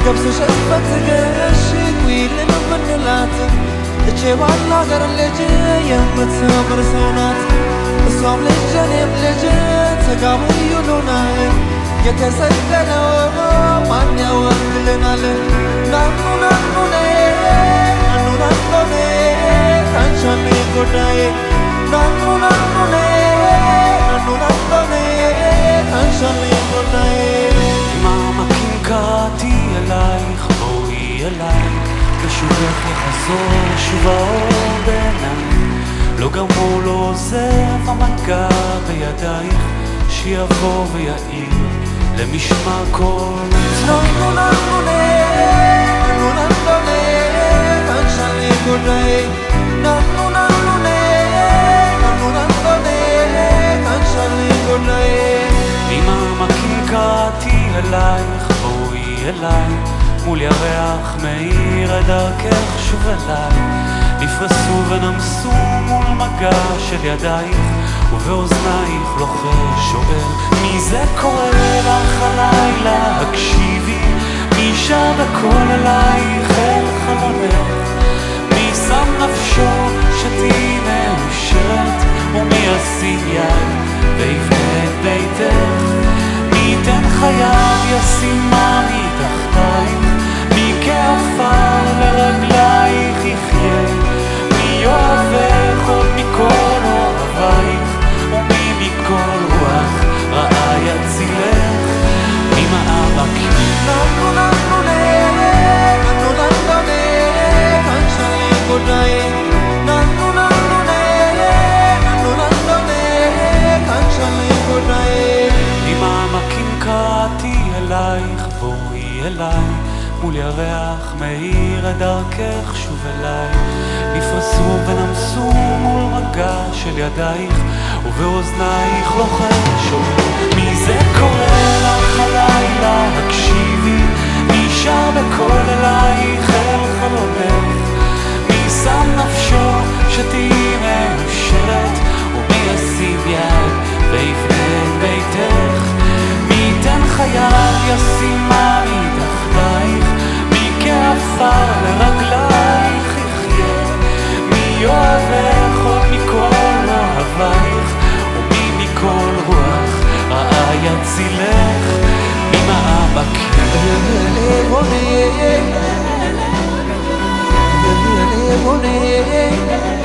قبس شفت قشي ويلن بنلات جوان لاغر لجي يمتمر سونات صام لجنم لجي تقامو يلوناي يتسدنا ومان يوكلنا نانو نانو نانو نانو كانشاني قداي نانو نانو نانو نانو كانشاني قداي ממה קינקעתי אלייך, בואי אליי, ושובך יחזור שוב האור בעיניי. לא גמור, לא עוזב המגע בידייך, שיבוא ויעיר למשמע קול צחוק. ננו ננו ננו ננו כאנשני גודאי ננו ננו ננו ננו כאנשני גודאי ממה קינקעתי אלייך, בואי אליי, מול ירח מאיר את דרכך שוב אליי. נפרסו ונמסו מול מגע של ידייך, ובאוזנייך לוחש שואל מי זה קורא לך הלילה, הקשיבי, מי שר בקול אלייך אל חלונך, מי שם נפשו שתהי מאושרת, ומי ישים יד ויבנה את ביתך, מי ייתן חייו ישימה מתחתייך, מי כעפר לרגלייך יחיה, מי יאהבך עוד מכל אוהבייך, ומי מכל רוח רעה יצילך, ממעמקים. ננו ננו ננו ננו כאנשני גודאי ננו ננו ננו ננו כאנשני גודאי ממעמקים קראתי אלייך, בואי אליי, מול ירח מאיר את דרכך שוב אליי. נפרסו ונמסו מול מגע של ידייך, ובאוזנייך לוחש שואל מי זה קורא לך הלילה, הקשיבי, מי שר בקול אלייך אל חלונך, מי שם נפשו שתהי מאושרת, ומי ישים יד ויבנה את ביתך, מי ייתן חייו ישימה מתחתייך, מי כעפר לרגלייך יחיה, מי יאהבך עוד מכל אוהבייך, ומי מכל רוח רעה יצילך, ממעמקים. בוני